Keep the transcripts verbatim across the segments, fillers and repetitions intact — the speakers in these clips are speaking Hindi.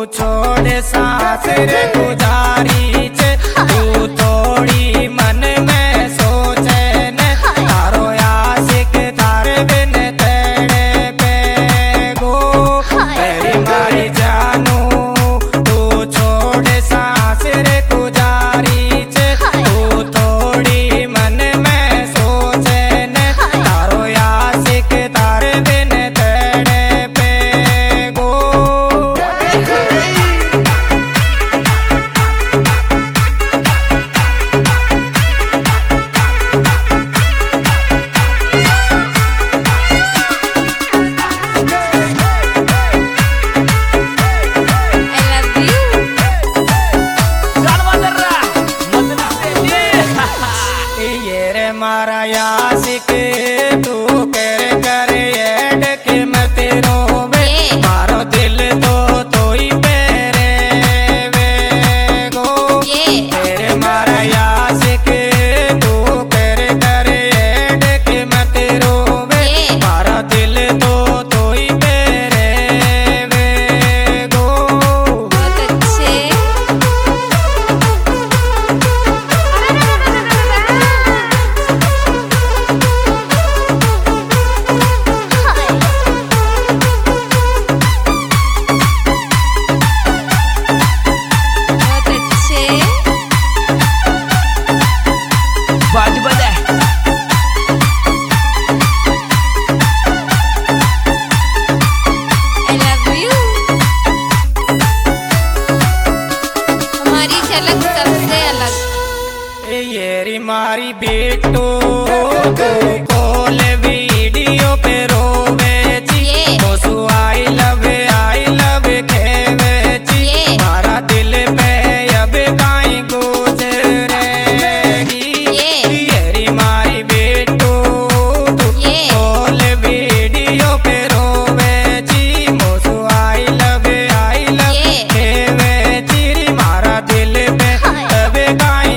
छोड़ सांस रे गुजारी छे तू थोड़ी मन में सोचे ने तारो आशिक तारे बिन तेरे पे गो तेरी मारी जानू तू छोड़ सांस रे गुजारी छे तू थोड़ी मन में सोचे ने तारो आशिक तारे बिन तेरे पे गो मारा आशिक तू कर करे ऐड के मत रोवे मारो दिल तो तोई पेरे वे गो तेरे मारा आशिक तू कर करे ऐड के मत रोवे मारा दिल तो तोई पेरे वे गो बहुत अच्छे येरी मारी बेटो तू कॉल वीडियो पे रोवे जी Bosu I love I love खेवे जी मारा दिल पे अब काई गुजरेगी येरी मारी बेटो तू कॉल वीडियो पे रोवे जी Bosu I love I love खेवे जी मारा दिल पे अब काई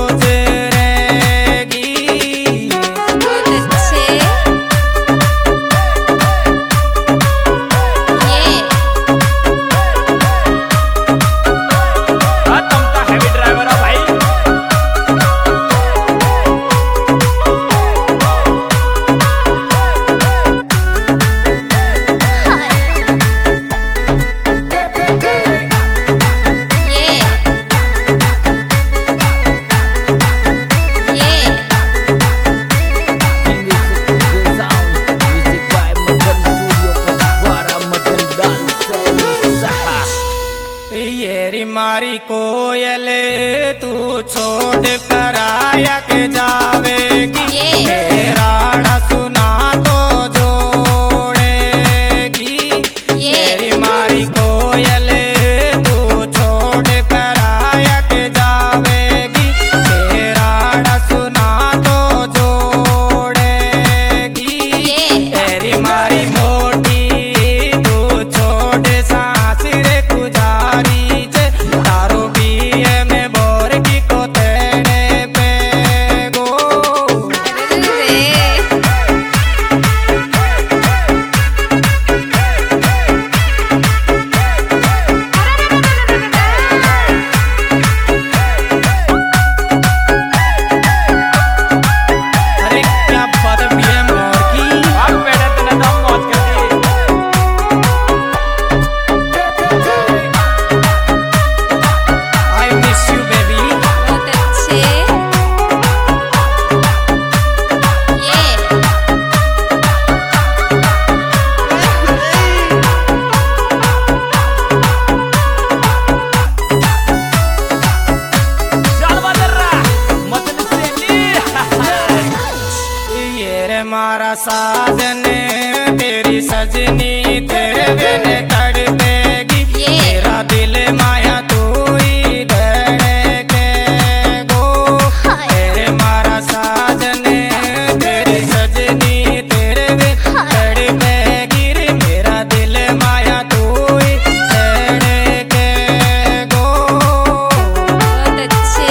मारी कोयल तू छोड़ कर आया के जावेगी तेरा सुना तो जोड़ेगी तेरी मारी कोयल तू छोड़ कर आया के जावेगी तेरा सुना तो जोड़ेगी तेरी मारी मोटी तू छोड़ सांस रे गुजारी तारो बीए में बोर की को तेरे पे गो अरे क्या बात है बीए मोर की भाग बेटा तूने दम मौत कर दी I miss you baby बहुत अच्छे ये रे मारा साजन तेरी सजनी तेरे बिन तड़पेगी तेरा दिल माया तू ही धड़के गो तेरे मारा साजन तेरी सजनी तेरे बिन तड़पेगी रे मेरा दिल माया तू ही धड़के गो बहुत अच्छे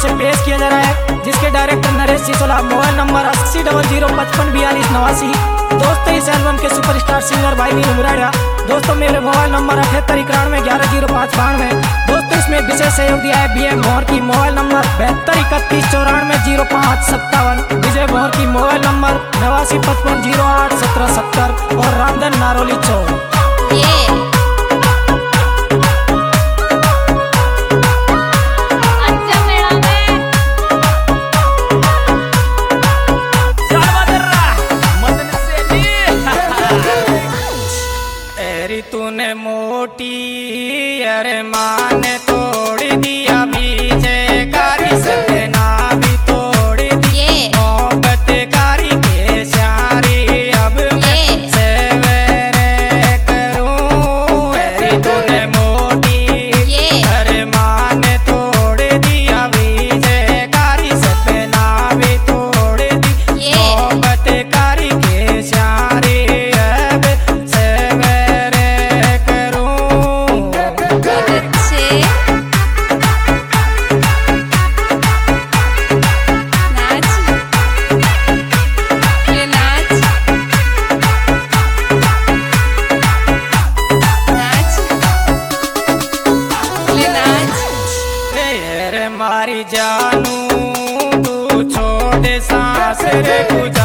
से पेश किया जा रहा है, जिसके director Naresh Sisola. Mobile number अस्सी डबल जीरो पचपन बयालीस नवासी। दोस्तों इस एल्बम के सुपरस्टार सिंगर भाई नीरू मुरारिया। दोस्तों मेरे मोबाइल नंबर अठहत्तर इक्यानवे ग्यारह जीरो पाँच बानवे। दोस्तों इसमें विशेष सहयोग दिया है बी एम भौर की। मोबाइल नंबर बहत्तर इकतीस चौरानवे जीरो पाँच सत्तावन। विजय भौर की मोबाइल नंबर नवासी पचपन जीरो आठ सत्रह सत्तर और रामधन नारोली चौक। तूने मोटी अरे मान तोड़ दिया विजय कारी सपना भी तोड़ दिए मोहब्बत कारी के सारी अब मैं सवेरे करूं। अरे तूने मोटी अरे मान तोड़ दिया विजय कारी सपना भी तोड़ दी मोहब्बत कारी के सारी अब मारी जानू तू छोड़ सांस रे गुजर।